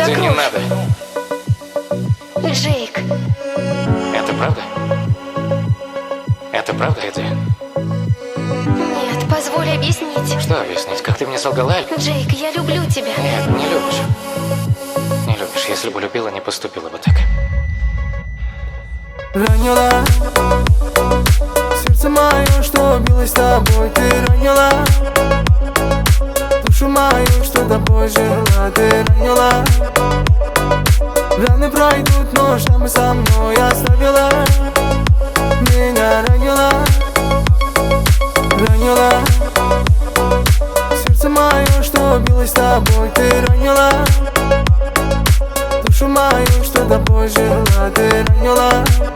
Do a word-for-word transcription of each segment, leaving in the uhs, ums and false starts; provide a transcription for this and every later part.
Эдди, не надо. Джейк. Это правда? Это правда, Эдди? Нет, позволь объяснить. Что объяснить? Как ты мне солгала? Джейк, я люблю тебя. Нет, не любишь. Не любишь. Если бы любила, не поступила бы так. Ранила сердце мое, что билось с тобой. Ты ранила душу мою, что тобой жила. Ты ранила. Раны пройдут, но шрамы со мной оставила. Меня ранила, ранила сердце мое, что билось с тобой. Ты ранила душу мою, что тобой жила. Ты ранила.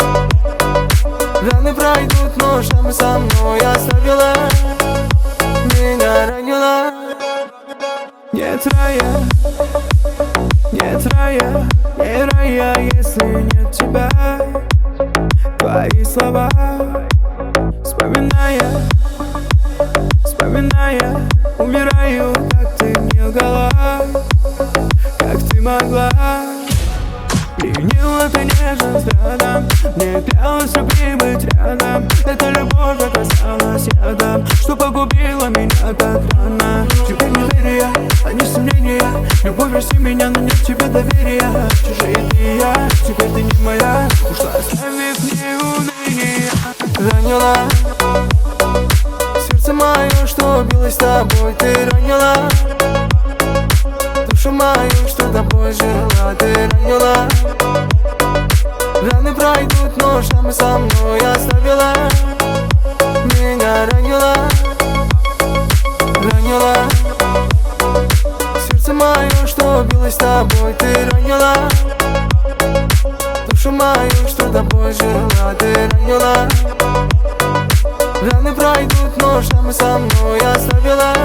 Раны пройдут, но шрамы со мной оставила. Меня ранила. Нет рая, нет рая, не рая, если нет тебя. Твои слова, вспоминая, вспоминая, умираю, как ты мне лгала, как ты могла. Применила ты нежным взглядом, мне клялась любви быть рядом. Эта любовь оказалась ядом, что погубила меня так рано. Теперь не верю я, а не сомнения. Любовь прости меня, но нет тебе доверия. Чужие ты я, теперь ты не моя. Ушла, оставив мне уныние. Ранила сердце мое, что билось с тобой. Ты ранила душу мою, что тобой жила. Ты ранила. Раны пройдут, но шрамы со мной оставила. Меня ранила, ранила сердце мое, что билось с тобой. Ты ранила душу мою, что тобой жила. Ты ранила. Раны пройдут, но шрамы со мной оставила.